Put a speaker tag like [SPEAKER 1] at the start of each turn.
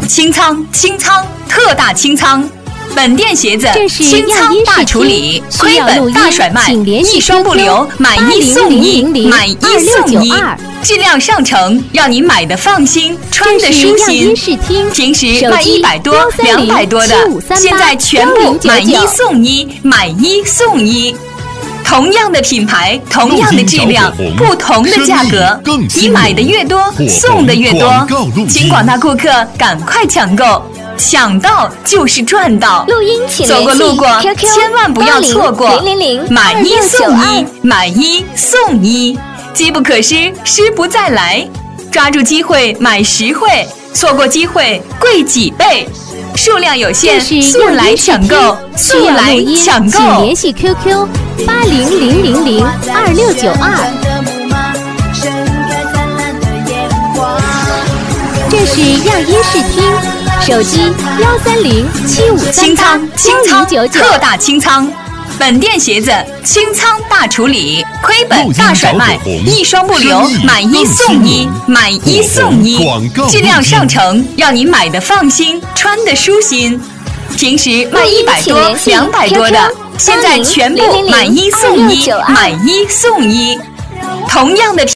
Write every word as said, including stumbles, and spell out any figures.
[SPEAKER 1] 清仓，清仓，特大清仓！本店鞋子清仓大处理，亏本大甩卖，一双不留，买一送一，买一送一，质量上乘，让您买的放心，穿的舒心。平时卖一百多、两百多的，现在全部买一送一，买一送一。同样的品牌，同样的质量，不同的价格，你买的越多，送的越多。请广大顾客赶快抢购，抢到就是赚到。
[SPEAKER 2] 录音请
[SPEAKER 1] 走过路过，千万不要错过。买一送一，买一送一，机不可失，失不再来。抓住机会买实惠，错过机会贵几倍。数量有限，速来抢购，速来抢购。
[SPEAKER 2] 请联系 Q Q 八零零零零二六九二。这是样音视听，手机幺三零七五三八幺零九九，
[SPEAKER 1] 特大清仓。本店鞋子清仓大处理，亏本大甩卖，一双不留，买一送一，买一送一，质量上乘，让您买的放心，穿的舒心。平时卖一百多、两百多的，现在全部买一送一，买一送一。同样的